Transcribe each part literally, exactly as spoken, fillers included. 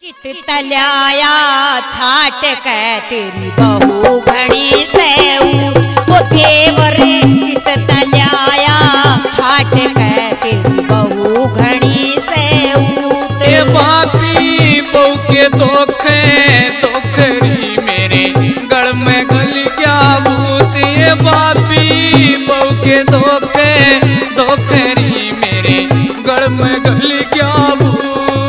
कित तल्याया छाट के तेरी बहू घणी सेऊ वो देवर कित तल्याया छाट के तेरी बहू घणी सेऊ ते बापी बहू के धोखे धोखरी मेरे गल में गल क्या भूत ये बापी बहू के धोखे धोखरी मेरे गल में गल क्या भूत।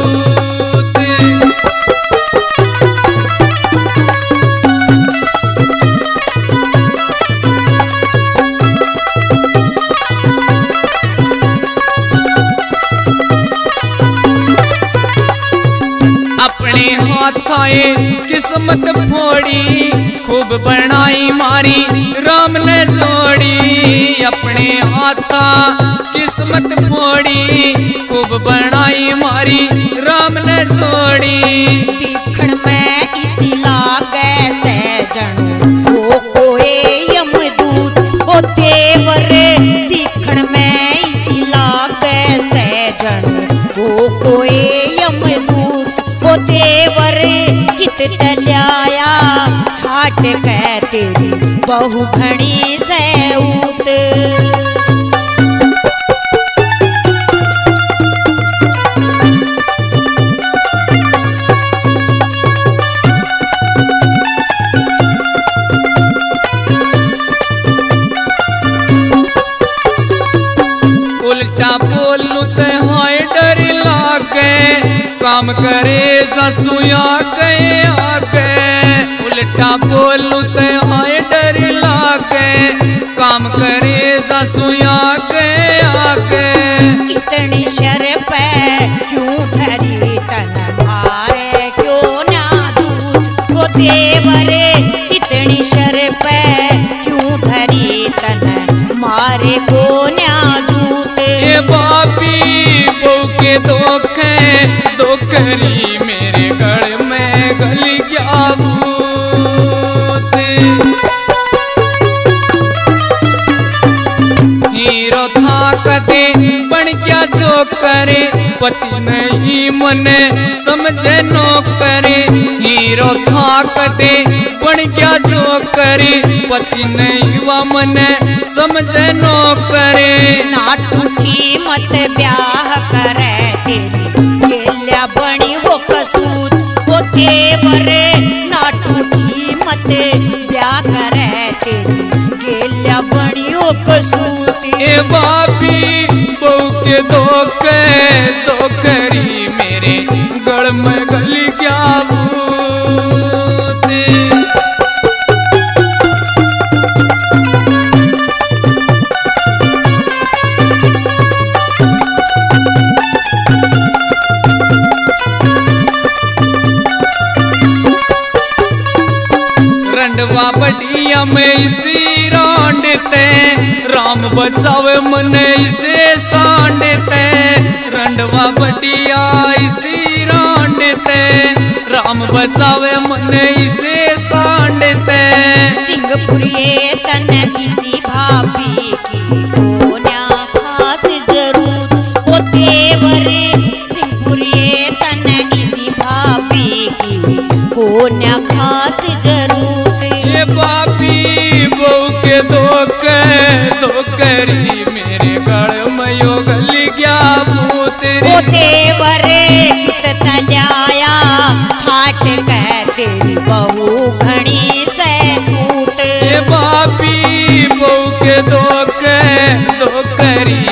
अपने हाथाए किस्मत फोड़ी खूब बनाई मारी राम ने जोड़ी। अपने हाथा किस्मत फोड़ी खूब बनाई मारी राम ने जोड़ी। दिखण में इसी लागे से जनू वो कोई यमदूत वो देवर दिखण में इसी लागे से जनू वो कोई यमदूत वो देवर कित तल्याया छाट के तेरी बहू घणी सेऊत। उल्टा बोलू ते हाय डर लागे काम करे जसुया के आगे। उल्टा बोलू ते हाय डर लागे काम करे जसुया के आगे। इतनी शर पे क्यों धरी तन मारे क्यों ना दूत वो देवरे इतनी शर पे क्यों धरी तन मारे को ना दूत। ये बापी बहू के धोखे धोखरी मेरे गल में गल क्या भूत। हीरो था कदे बन क्या जो करे पति नहीं मने समझे नो करे। हीरो था कदे बन क्या जो करे पति नहीं वा मने समझे नो करे। नाटू थी मत ब्याह करे तेरी गेल्या बनी हो कसूत वो देवरे नाटू थी मत ब्याह करे तेरी गेल्या बनी हो कसूत। ए बापी बहू के धोखे धोखरी मेरे गल में गल क्या भूत। रंडवा बढ़िया में इसी रांडते राम बचावे मने इसे सांडते। रंडवा बढ़िया इसी रांडते राम बचावे मने इसे सांडते। सिंहपुरिये तन इसी भाभी की कोन्या खास जरूरत वो देवरे सिंहपुरिये तन इसी भाभी की कोन्या खास जरूरत। ये बापी बहू के धोखे धोखरी मेरे गल में यो गल क्या भूत। वो देवरे कित तल्याया छाट के तेरी बहू घणी सेऊत। ये बापी बहू के धोखे धोखरी